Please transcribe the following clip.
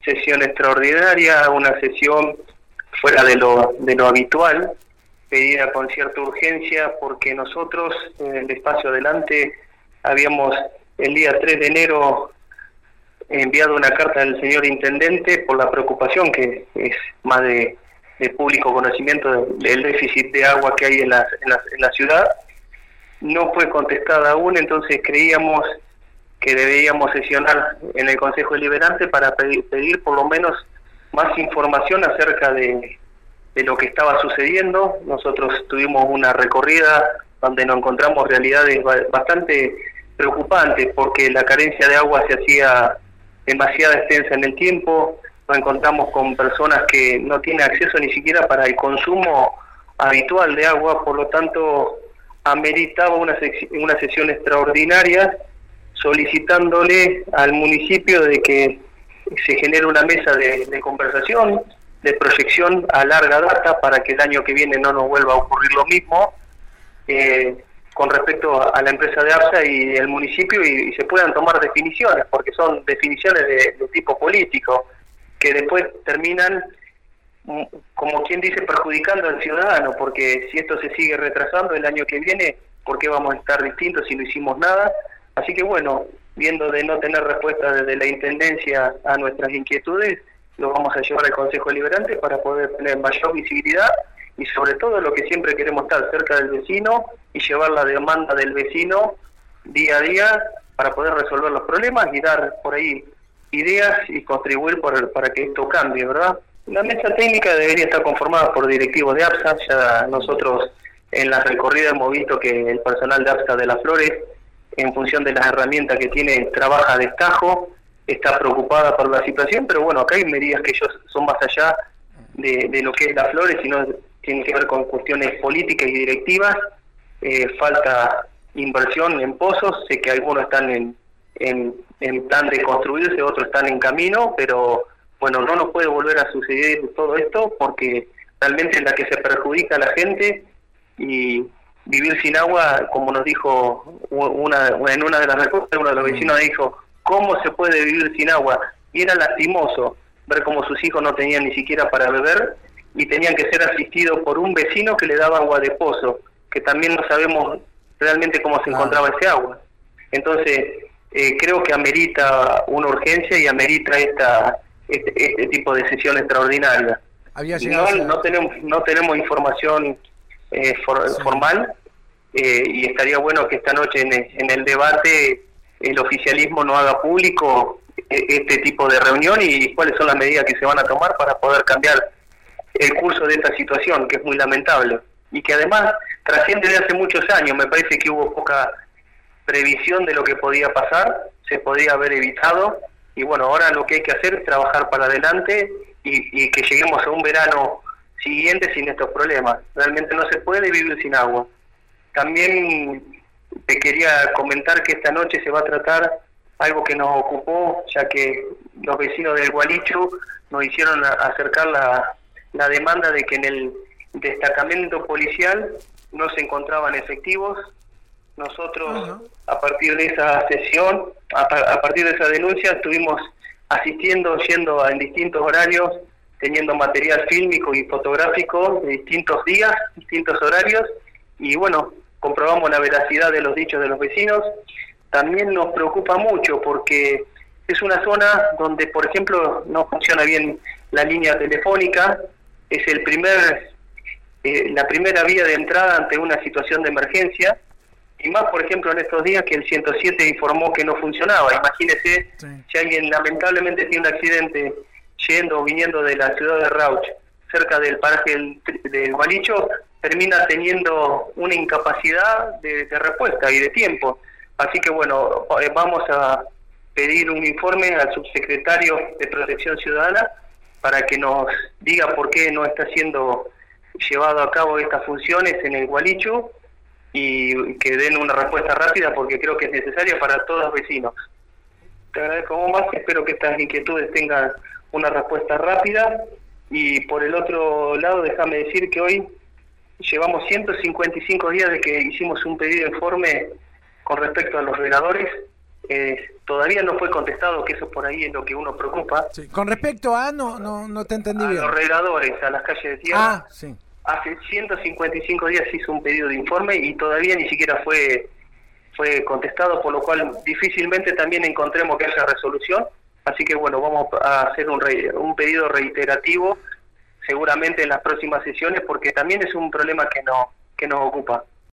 sesión extraordinaria, una sesión fuera de lo habitual, pedida con cierta urgencia, porque nosotros en el espacio adelante habíamos el día 3 de enero enviado una carta al señor intendente por la preocupación que es más de público conocimiento del déficit de agua que hay en la ciudad. No fue contestada aún, entonces creíamos que deberíamos sesionar en el Consejo Deliberante para pedir por lo menos más información acerca de lo que estaba sucediendo. Nosotros tuvimos una recorrida donde nos encontramos realidades bastante preocupantes, porque la carencia de agua se hacía demasiado extensa en el tiempo. Nos encontramos con personas que no tienen acceso ni siquiera para el consumo habitual de agua, por lo tanto ameritaba una sesión extraordinaria solicitándole al municipio de que se genere una mesa de conversación, de proyección a larga data, para que el año que viene no nos vuelva a ocurrir lo mismo con respecto a la empresa de ABSA y el municipio, y se puedan tomar definiciones, porque son definiciones de tipo político, que después terminan, como quien dice, perjudicando al ciudadano, porque si esto se sigue retrasando el año que viene, ¿por qué vamos a estar distintos si no hicimos nada? Así que bueno, viendo de no tener respuesta desde la Intendencia a nuestras inquietudes, lo vamos a llevar al Consejo Deliberante para poder tener mayor visibilidad y sobre todo lo que siempre queremos, estar cerca del vecino y llevar la demanda del vecino día a día para poder resolver los problemas y dar por ahí ideas y contribuir para que esto cambie, ¿verdad? La mesa técnica debería estar conformada por directivos de ABSA. Ya nosotros en la recorrida hemos visto que el personal de ABSA de Las Flores, en función de las herramientas que tiene, trabaja a destajo, está preocupada por la situación, pero bueno, acá hay medidas que ellos son más allá de lo que es Las Flores, sino tienen que ver con cuestiones políticas y directivas. Falta inversión en pozos, sé que algunos están en plan de construirse, otros están en camino, pero bueno, no nos puede volver a suceder todo esto, porque realmente es la que se perjudica a la gente. Y vivir sin agua, como nos dijo en una de las respuestas, uno de los vecinos dijo, ¿cómo se puede vivir sin agua? Y era lastimoso ver cómo sus hijos no tenían ni siquiera para beber y tenían que ser asistidos por un vecino que le daba agua de pozo, que también no sabemos realmente cómo se encontraba ese agua. Entonces, creo que amerita una urgencia y amerita este tipo de sesión extraordinaria. No tenemos información formal, y estaría bueno que esta noche en el debate el oficialismo no haga público este tipo de reunión y cuáles son las medidas que se van a tomar para poder cambiar el curso de esta situación, que es muy lamentable y que además trasciende de hace muchos años. Me parece que hubo poca previsión de lo que podía pasar, se podría haber evitado, y bueno, ahora lo que hay que hacer es trabajar para adelante y que lleguemos a un verano siguiente sin estos problemas. Realmente no se puede vivir sin agua. También te quería comentar que esta noche se va a tratar algo que nos ocupó, ya que los vecinos del Gualicho nos hicieron acercar la demanda de que en el destacamento policial no se encontraban efectivos. Nosotros, a partir de esa sesión, a partir de esa denuncia, estuvimos asistiendo, yendo en distintos horarios, teniendo material fílmico y fotográfico de distintos días, distintos horarios, y bueno, comprobamos la veracidad de los dichos de los vecinos. También nos preocupa mucho porque es una zona donde, por ejemplo, no funciona bien la línea telefónica, es la primera vía de entrada ante una situación de emergencia, y más, por ejemplo, en estos días que el 107 informó que no funcionaba. Imagínese, si alguien lamentablemente tiene un accidente yendo o viniendo de la ciudad de Rauch, cerca del paraje del Gualicho, termina teniendo una incapacidad de respuesta y de tiempo. Así que bueno, vamos a pedir un informe al subsecretario de Protección Ciudadana para que nos diga por qué no está siendo llevado a cabo estas funciones en el Gualicho y que den una respuesta rápida, porque creo que es necesaria para todos los vecinos. Te agradezco más, espero que estas inquietudes tengan una respuesta rápida. Y por el otro lado, déjame decir que hoy llevamos 155 días de que hicimos un pedido de informe con respecto a los regadores. todavía no fue contestado, que eso por ahí es lo que uno preocupa. Sí. Con respecto a, no te entendí bien. A los regadores, a las calles de tierra. Ah, sí. Hace 155 días se hizo un pedido de informe y todavía ni siquiera fue contestado, por lo cual difícilmente también encontremos que haya resolución. Así que bueno, vamos a hacer un pedido reiterativo seguramente en las próximas sesiones, porque también es un problema que nos ocupa.